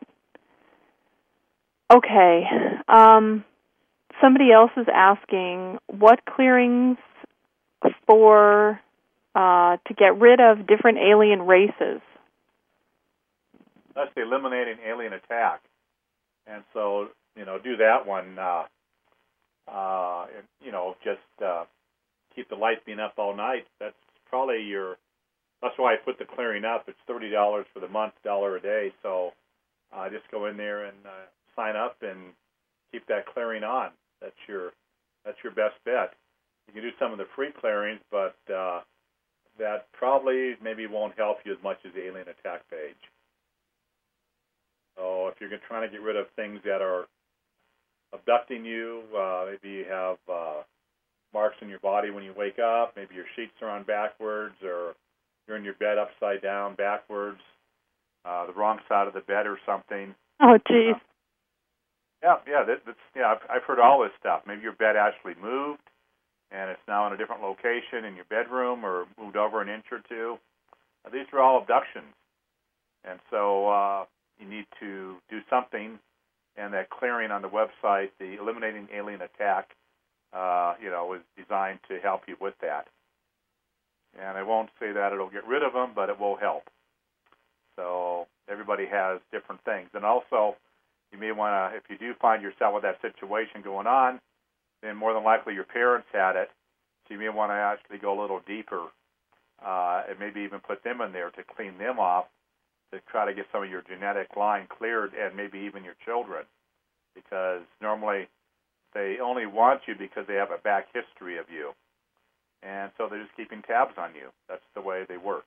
Okay. Um, somebody else is asking, what clearings for uh, to get rid of different alien races? That's the eliminating alien attack. And so, you know, do that one, uh, uh, and, you know, just uh, keep the light being up all night. That's probably your, that's why I put the clearing up. It's thirty dollars for the month, a dollar a day. So uh, just go in there and uh, sign up and keep that clearing on. That's your, that's your best bet. You can do some of the free clearings, but uh, that probably maybe won't help you as much as the alien attack page. So if you're trying to get rid of things that are abducting you, uh, maybe you have uh, marks in your body when you wake up, maybe your sheets are on backwards, or you're in your bed upside down backwards, uh, the wrong side of the bed or something. Oh, geez. Uh, yeah, yeah, that, that's, yeah. I've, I've heard all this stuff. Maybe your bed actually moved, and it's now in a different location in your bedroom, or moved over an inch or two. Uh, these are all abductions, and so uh, you need to do something. And that clearing on the website, the Eliminating Alien Attack, uh, you know, is designed to help you with that. And I won't say that it'll get rid of them, but it will help. So everybody has different things. And also, you may want to, if you do find yourself with that situation going on, then more than likely your parents had it. So you may want to actually go a little deeper uh, and maybe even put them in there to clean them off, to try to get some of your genetic line cleared, and maybe even your children, because normally they only want you because they have a back history of you, and so they're just keeping tabs on you. That's the way they work.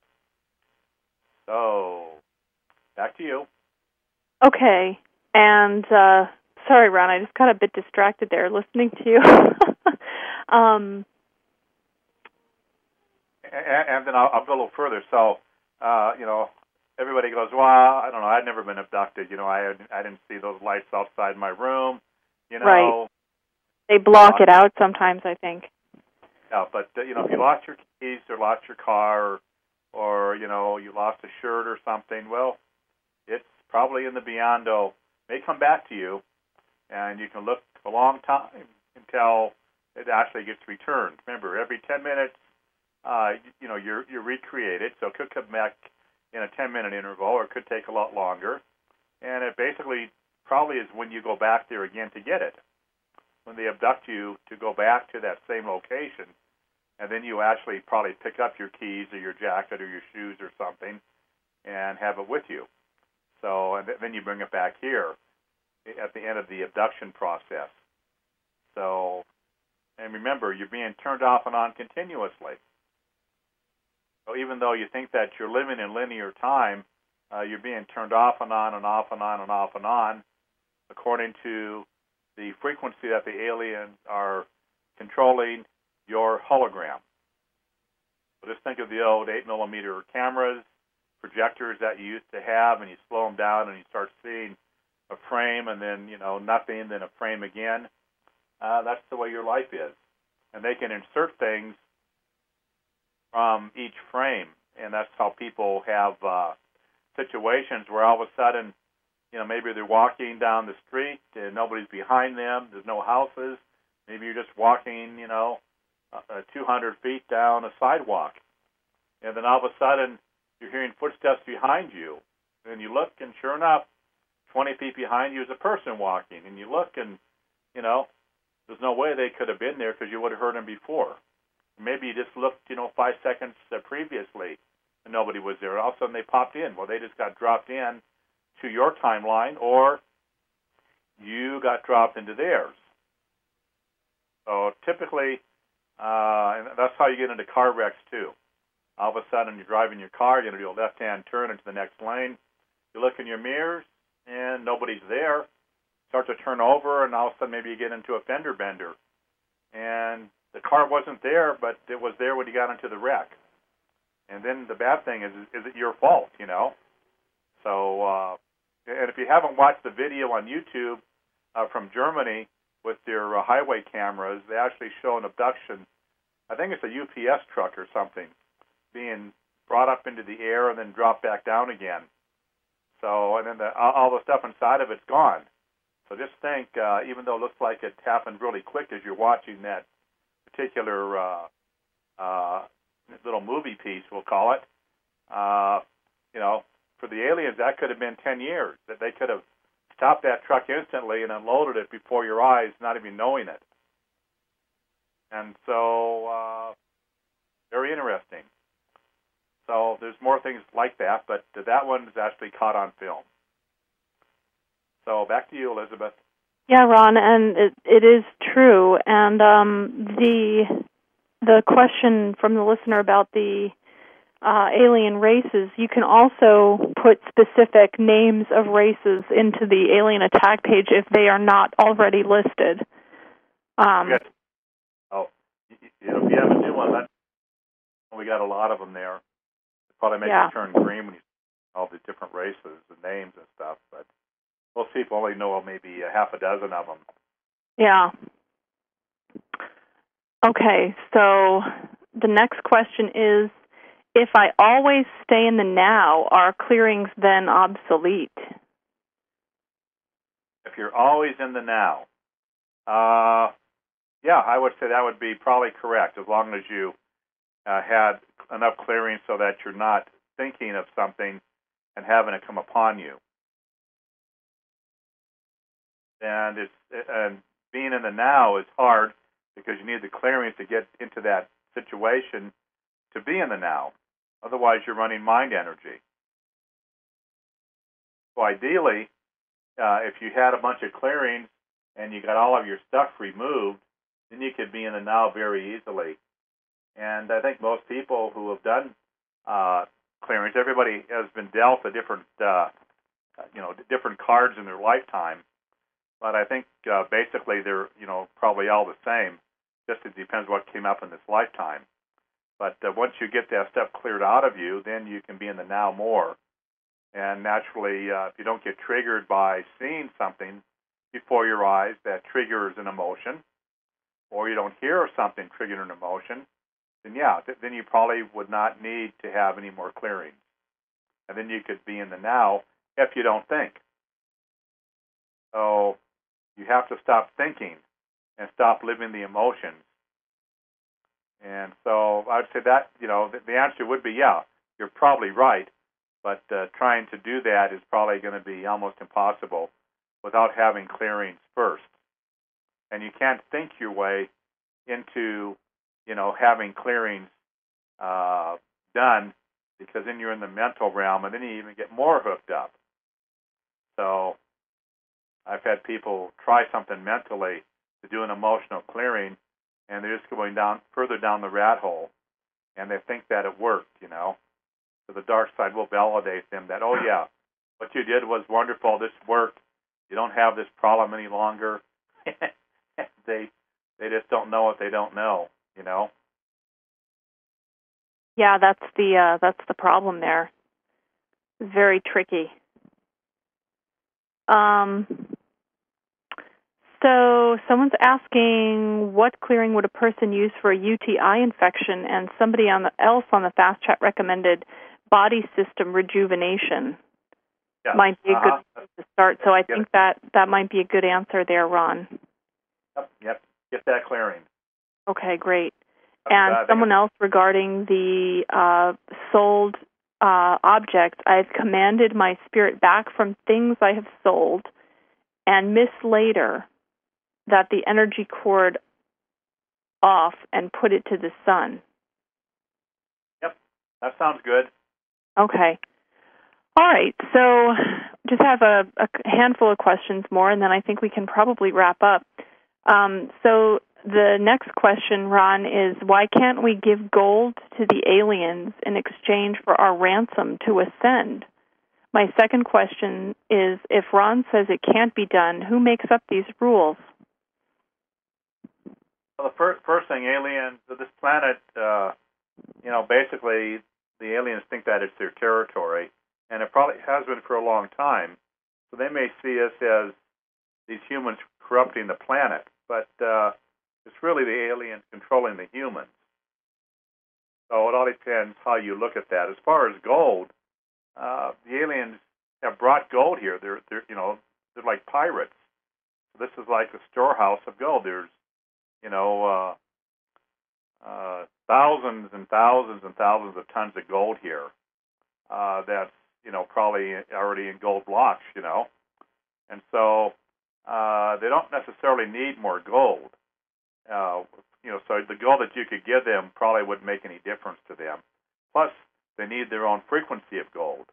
So, back to you. Okay, and uh, sorry, Ron, I just got a bit distracted there listening to you. um, and, and then I'll, I'll go a little further. So, uh, you know, everybody goes, well, I don't know, I'd never been abducted. You know, I I didn't see those lights outside my room. You know, right. They block it out sometimes, I think. Yeah, but uh, you know, if you lost your keys or lost your car, or, or you know, you lost a shirt or something, well, it's probably in the beyond-o. May come back to you, and you can look a long time until it actually gets returned. Remember, every ten minutes, uh, you, you know, you're you're recreated, so it could come back in a ten-minute interval, or it could take a lot longer. And it basically probably is when you go back there again to get it. When they abduct you, to go back to that same location, and then you actually probably pick up your keys or your jacket or your shoes or something and have it with you. So, and then you bring it back here at the end of the abduction process. So, and remember, you're being turned off and on continuously. So even though you think that you're living in linear time, uh, you're being turned off and on and off and on and off and on according to the frequency that the aliens are controlling your hologram. So just think of the old eight millimeter cameras, projectors that you used to have, and you slow them down and you start seeing a frame and then, you know, nothing, then a frame again. Uh, that's the way your life is. And they can insert things from each frame, and that's how people have uh, situations where all of a sudden, you know, maybe they're walking down the street and nobody's behind them, there's no houses. Maybe you're just walking, you know, uh, two hundred feet down a sidewalk, and then all of a sudden you're hearing footsteps behind you, and you look, and sure enough, twenty feet behind you is a person walking, and you look, and, you know, there's no way they could have been there because you would have heard them before. Maybe you just looked, you know, five seconds uh, previously, and nobody was there. All of a sudden they popped in. Well, they just got dropped in to your timeline, or you got dropped into theirs. So typically, uh, and that's how you get into car wrecks too. All of a sudden, you're driving your car, you're going to do a left-hand turn into the next lane. You look in your mirrors, and nobody's there. Start to turn over, and all of a sudden, maybe you get into a fender bender. And the car wasn't there, but it was there when you got into the wreck. And then the bad thing is, is it your fault, you know? So, uh, and if you haven't watched the video on YouTube uh, from Germany with their uh, highway cameras, they actually show an abduction. I think it's a U P S truck or something being brought up into the air and then dropped back down again. So, and then the, all the stuff inside of it's gone. So just think, uh, even though it looks like it happened really quick as you're watching that particular uh, uh, little movie piece, we'll call it, uh, you know, for the aliens, that could have been ten years, that they could have stopped that truck instantly and unloaded it before your eyes, not even knowing it. And so, uh, very interesting. So there's more things like that, but that one is actually caught on film. So back to you, Elizabeth. Yeah, Ron, and it, it is true. And um, the the question from the listener about the uh, alien races, you can also put specific names of races into the alien attack page if they are not already listed. Um, yes. Oh, you know, if you have a new one, that, we got a lot of them there. It probably makes yeah. you turn green when you see all the different races and names and stuff, but most people only know maybe a half a dozen of them. Yeah. Okay, so the next question is, if I always stay in the now, are clearings then obsolete? If you're always in the now, uh, yeah, I would say that would be probably correct, as long as you uh, had enough clearing so that you're not thinking of something and having it come upon you. And it's and being in the now is hard because you need the clearings to get into that situation to be in the now. Otherwise, you're running mind energy. So ideally, uh, if you had a bunch of clearings and you got all of your stuff removed, then you could be in the now very easily. And I think most people who have done uh, clearings, everybody has been dealt a different, uh, you know, different cards in their lifetime. But I think uh, basically they're, you know, probably all the same. Just it depends what came up in this lifetime. But uh, once you get that stuff cleared out of you, then you can be in the now more. And naturally, uh, if you don't get triggered by seeing something before your eyes that triggers an emotion, or you don't hear something triggering an emotion, then yeah, th- then you probably would not need to have any more clearings. And then you could be in the now if you don't think. So you have to stop thinking and stop living the emotions. And so I would say that, you know, the, the answer would be, yeah, you're probably right, but uh, trying to do that is probably going to be almost impossible without having clearings first. And you can't think your way into, you know, having clearings uh, done, because then you're in the mental realm, and then you even get more hooked up. So I've had people try something mentally to do an emotional clearing, and they're just going down further down the rat hole, and they think that it worked, you know. So the dark side will validate them that, oh, yeah, what you did was wonderful, this worked, you don't have this problem any longer. they they just don't know what they don't know, you know. Yeah, that's the uh, that's the problem there. It's very tricky. Um, so someone's asking, what clearing would a person use for a U T I infection? And somebody on the, else on the fast chat recommended body system rejuvenation. Yes. Might be a uh-huh. good place to start. So I Get think it. that that might be a good answer there, Ron. Yep. Yep. Get that clearing. Okay, great. That's And bad. someone else regarding the uh, sold uh, objects, I've commanded my spirit back from things I have sold, and miss later that the energy cord off and put it to the sun. Yep. That sounds good. Okay. All right. So just have a, a handful of questions more, and then I think we can probably wrap up. Um, so the next question, Ron, is why can't we give gold to the aliens in exchange for our ransom to ascend? My second question is, if Ron says it can't be done, who makes up these rules? Well, the first, first thing, aliens, this planet, uh, you know, basically the aliens think that it's their territory, and it probably has been for a long time. So they may see us as these humans corrupting the planet, but uh, it's really the aliens controlling the humans. So it all depends how you look at that. As far as gold, uh, the aliens have brought gold here. They're, they're, you know, they're like pirates. This is like a storehouse of gold. There's, you know, uh, uh, thousands and thousands and thousands of tons of gold here. Uh, that's, you know, probably already in gold blocks, you know. And so uh, they don't necessarily need more gold. Uh, you know, so the gold that you could give them probably wouldn't make any difference to them. Plus, they need their own frequency of gold.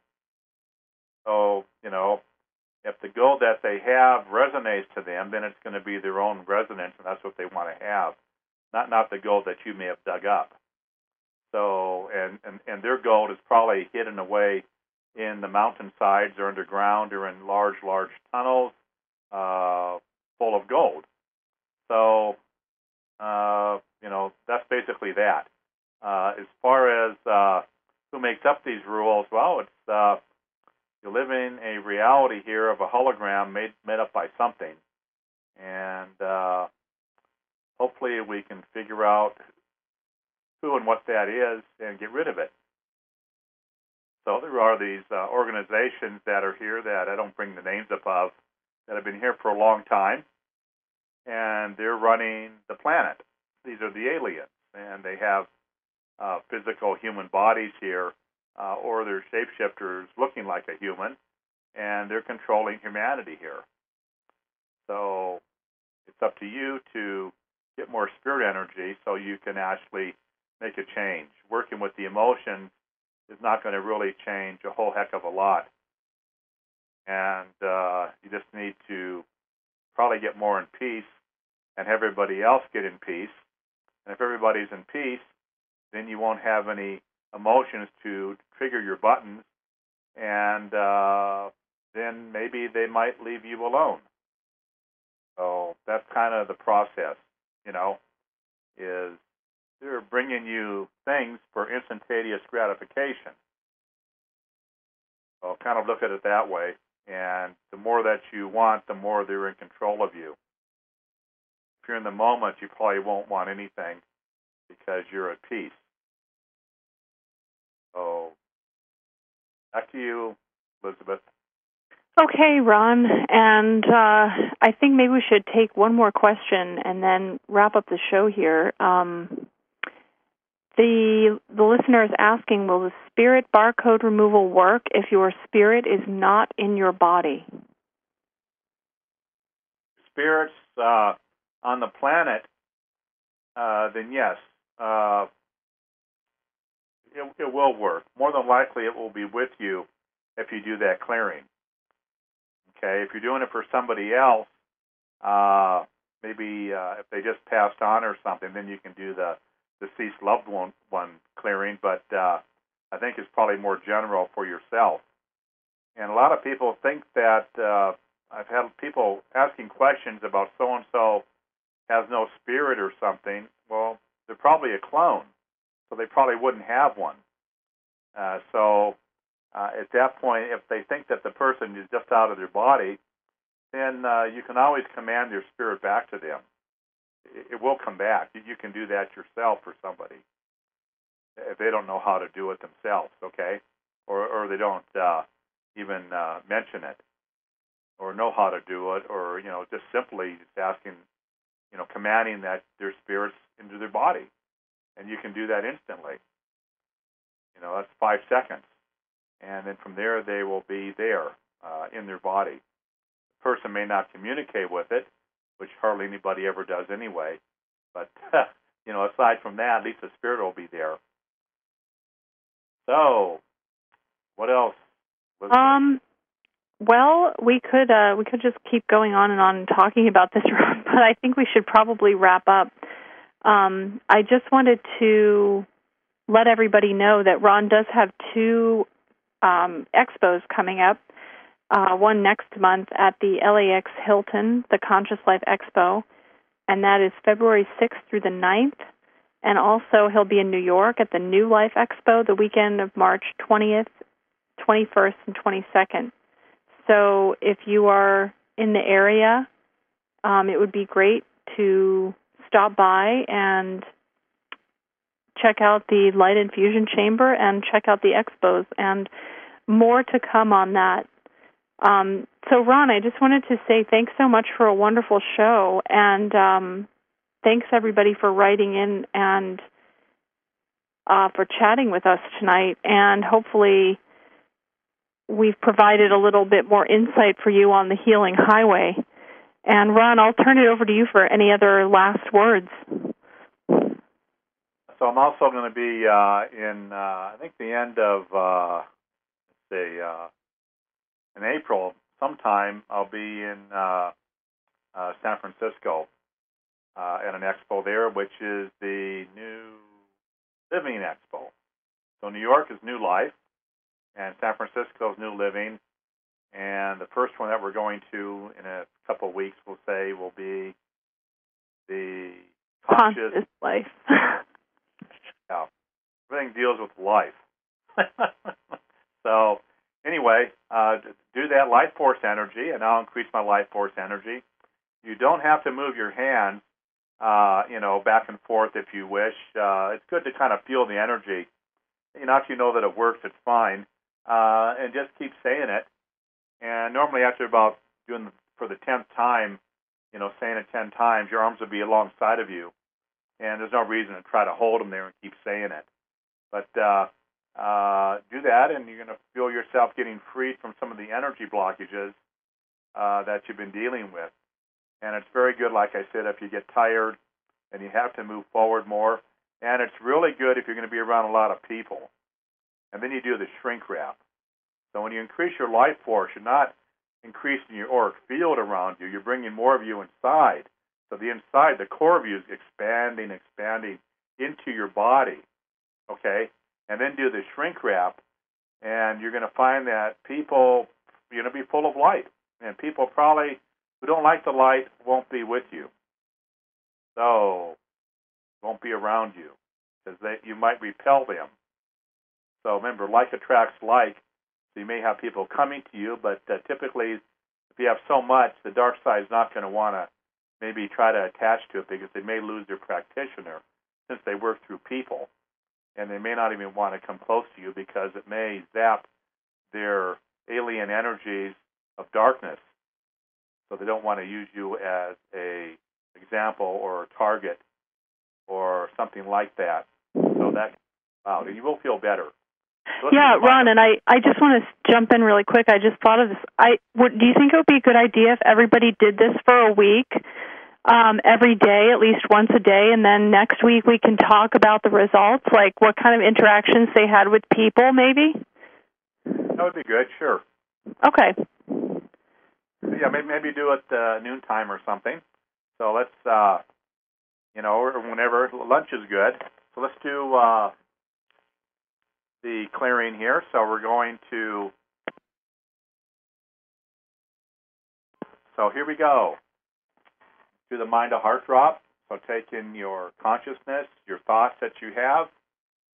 So, you know, if the gold that they have resonates to them, then it's going to be their own resonance, and that's what they want to have, not not the gold that you may have dug up. So, and, and, and their gold is probably hidden away in the mountainsides or underground or in large, large tunnels uh, full of gold. So, uh, you know, that's basically that. Uh, as far as uh, who makes up these rules, well, it's uh, you live in a reality here of a hologram made made up by something, and uh, hopefully we can figure out who and what that is and get rid of it. So there are these uh, organizations that are here that I don't bring the names up of that have been here for a long time, and they're running the planet. These are the aliens, and they have uh, physical human bodies here, uh, or they're shapeshifters looking like a human, and they're controlling humanity here. So it's up to you to get more spirit energy so you can actually make a change. Working with the emotions is not going to really change a whole heck of a lot. And uh, you just need to probably get more in peace and have everybody else get in peace. And if everybody's in peace, then you won't have any emotions to trigger your buttons, and uh, then maybe they might leave you alone. So that's kind of the process, you know, is they're bringing you things for instantaneous gratification. So kind of look at it that way, and the more that you want, the more they're in control of you. If you're in the moment, you probably won't want anything because you're at peace. So back to you, Elizabeth. Okay, Ron, and uh, I think maybe we should take one more question and then wrap up the show here. Um, the the listener is asking, will the spirit barcode removal work if your spirit is not in your body? Spirits uh, on the planet, uh, then yes, uh, it, it will work. More than likely, it will be with you if you do that clearing. Okay, if you're doing it for somebody else, uh, maybe uh, if they just passed on or something, then you can do the deceased loved one, one clearing, but uh, I think it's probably more general for yourself. And a lot of people think that, uh, I've had people asking questions about so-and-so has no spirit or something. Well, they're probably a clone. so they probably wouldn't have one. Uh, so uh, at that point, if they think that the person is just out of their body, then uh, you can always command their spirit back to them. It, it will come back. You, you can do that yourself for somebody if they don't know how to do it themselves, okay? Or, or they don't uh, even uh, mention it or know how to do it, or, you know, just simply just asking, you know, commanding that their spirits into their body. And you can do that instantly. You know, that's five seconds. And then from there, they will be there uh, in their body. The person may not communicate with it, which hardly anybody ever does anyway. But, you know, aside from that, at least the spirit will be there. So, what else? Um, well, we could uh, we could just keep going on and on talking about this, but I think we should probably wrap up. Um, I just wanted to let everybody know that Ron does have two um, expos coming up. Uh, one next month at the L A X Hilton, the Conscious Life Expo, and that is February sixth through the ninth. And also he'll be in New York at the New Life Expo the weekend of March twentieth, twenty-first, and twenty-second. So if you are in the area, um, it would be great to stop by and check out the Light Infusion Chamber and check out the expos, and more to come on that. Um, so, Ron, I just wanted to say thanks so much for a wonderful show, and um, thanks, everybody, for writing in and uh, for chatting with us tonight, and hopefully we've provided a little bit more insight for you on the healing highway. And, Ron, I'll turn it over to you for any other last words. So I'm also going to be uh, in, uh, I think, the end of, uh, let's see, uh, in April sometime, I'll be in uh, uh, San Francisco uh, at an expo there, which is the New Living Expo. So New York is New Life, and San Francisco is New Living. And the first one that we're going to in a couple of weeks, we'll say, will be the Conscious, Conscious Life. Yeah, everything deals with life. So anyway, uh, do that life force energy, and I'll increase my life force energy. You don't have to move your hands, uh, you know, back and forth if you wish. Uh, it's good to kind of feel the energy. You know, if you know that it works, it's fine. Uh, and just keep saying it. And normally after about doing the, for the tenth time, you know, saying it ten times, your arms will be alongside of you. And there's no reason to try to hold them there and keep saying it. But uh, uh, do that, and you're going to feel yourself getting freed from some of the energy blockages uh, that you've been dealing with. And it's very good, like I said, if you get tired and you have to move forward more. And it's really good if you're going to be around a lot of people. And then you do the shrink wrap. So when you increase your life force, you're not increasing your auric field around you. You're bringing more of you inside. So the inside, the core of you is expanding, expanding into your body, okay? And then do the shrink wrap, and you're going to find that people, you're going to be full of light. And people probably who don't like the light won't be with you. So won't be around you because they you might repel them. So remember, like attracts like. So you may have people coming to you, but uh, typically if you have so much, the dark side is not going to want to maybe try to attach to it because they may lose their practitioner since they work through people. And they may not even want to come close to you because it may zap their alien energies of darkness. So they don't want to use you as a example or a target or something like that. So that out, and you will feel better. Listen yeah, Ron, and I, I just want to jump in really quick. I just thought of this. I would, do you think it would be a good idea if everybody did this for a week, um, every day, at least once a day, and then next week we can talk about the results, like what kind of interactions they had with people, maybe? That would be good, sure. Okay. Yeah, maybe, maybe do it uh, noontime or something. So let's, uh, you know, or whenever. Lunch is good. So let's do uh, the clearing here. So we're going to, so here we go. Do the mind to heart drop. So take in your consciousness, your thoughts that you have,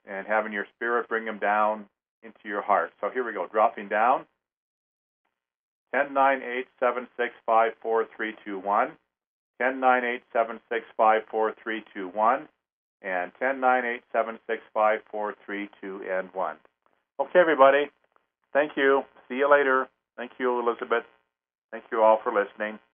and having your spirit bring them down into your heart. So here we go, dropping down. ten nine eight seven six five four three two one, ten nine eight seven six five four three two one, and ten nine eight seven six five four three two and one. Okay, everybody. Thank you. See you later. Thank you, Elizabeth. Thank you all for listening.